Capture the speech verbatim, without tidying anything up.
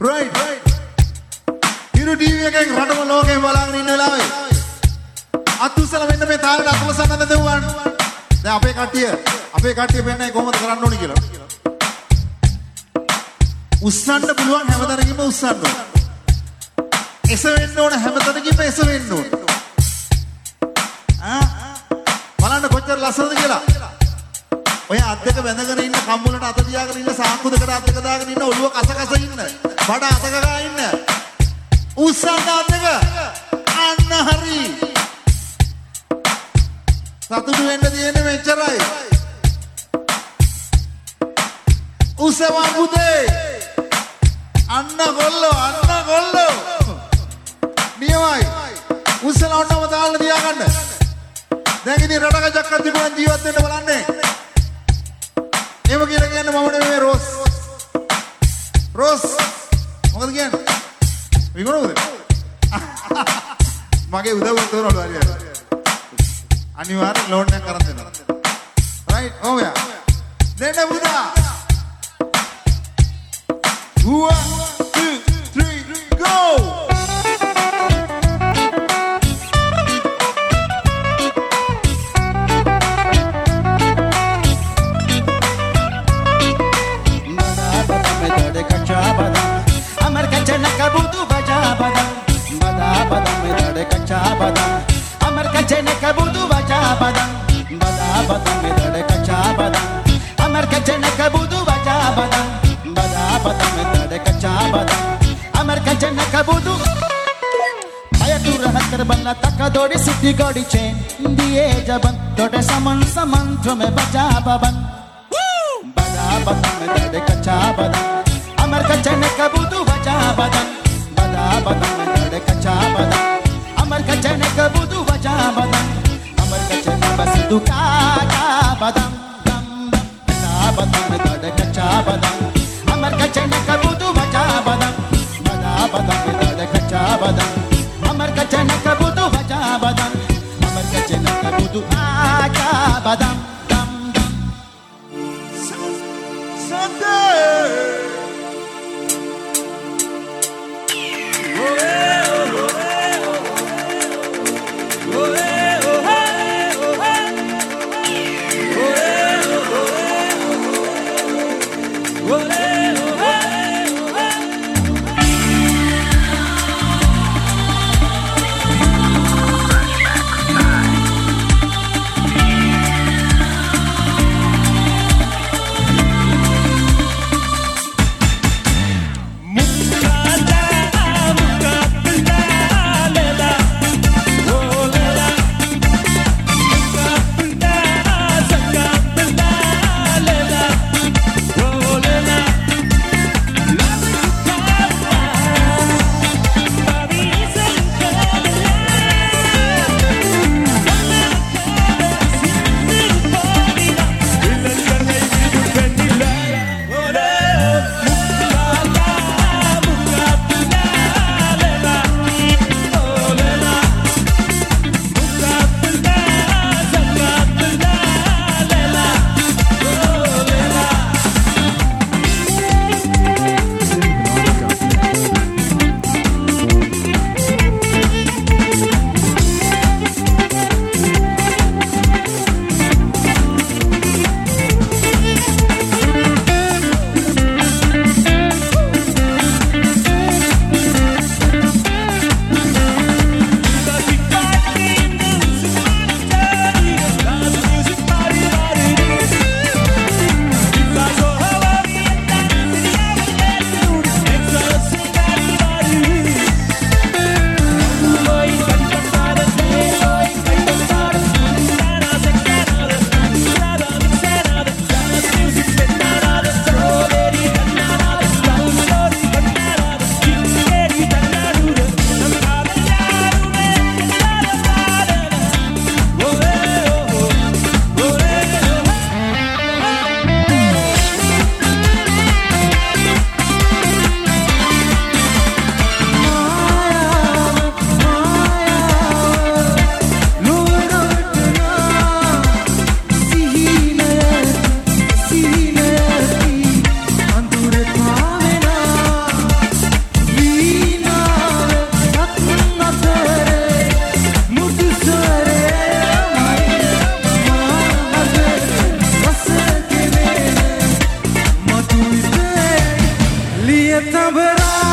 right right hiru T V එකෙන් රටම ලෝකේ බලන් ඉන්න වෙලාවේ අතුසල වෙන්න මේ තාලට අතුසන්න දෙවුවන් දැන් අපේ කට්ටිය අපේ කට්ටිය වෙන්නේ කොහොමද කරන්න ඕනි කියලා උස්සන්න පුළුවන් හැමතැනකින්ම උස්සන්න ඕන එස වෙන්න ඕන හැමතැනකින්ම එස වෙන්න ඕන ආ බලන්න කොච්චර ලස්සනද කියලා ඔය අත් දෙක බැඳගෙන ඉන්න කම්මුලට අත තියාගෙන ඉන්න සාංකු දෙකට අත් දෙක දාගෙන ඉන්න ඔළුව කස කස ඉන්න බඩ අත ගගා ඉන්න උස්සන්න අත් දෙක අන්න හරි සතුටු වෙන්න තියෙන්නේ මෙච්චරයි උස්සවන් පුතේ අන්න ගොල්ලෝ අන්න ගොල්ලෝ නියමයි උස්සලා ඔන්නම දාන්න තියාගන්න දැන් ඉතින් රටක ජක්කත් තිබුණා ජීවත් වෙන්න බලන්නේ ඒව කියලා කියන්නේ මම නෙමෙයි රෝස් රෝස් මොකද කියන්නේ විගුණුද මගේ උදව්ව තෝරනවා හරියට අනිවාර්යෙන් ලෝන් එකක් කරන් දෙනවා රයිට් ඕමයා දෙන්න පුතා one two three go अमर कचन कबूतू बजा बदम बदा बदम में धड़े कच्चा बदम अमर कचन कबूतू बजा बदम बदा बदम में धड़े कच्चा बदम अमर कचन कबूतू बजा बदम बदा बदम में धड़े कच्चा बदम अमर कचन कबूतू आयतु रहतर बल्ला तक दौड़ी सिद्धि गौड़ी चेन दिए जबन तोटे समन समंत्र में बजा बबन बदा बदम में धड़े कच्चा बदम अमर कचन कबूतू बजा बदन बदा बदन में धड़े कच्चा बदन अमर कचन कबूतू बजा बदन अमर कचन बस दुका का बदन दम बदा बदन में धड़े कच्चा बदन अमर कचन कबूतू बजा बदन बदा बदन में धड़े कच्चा बदन अमर कचन कबूतू बजा बदन अमर कचन कबूतू आका बदन दम दम Sunday තඹරා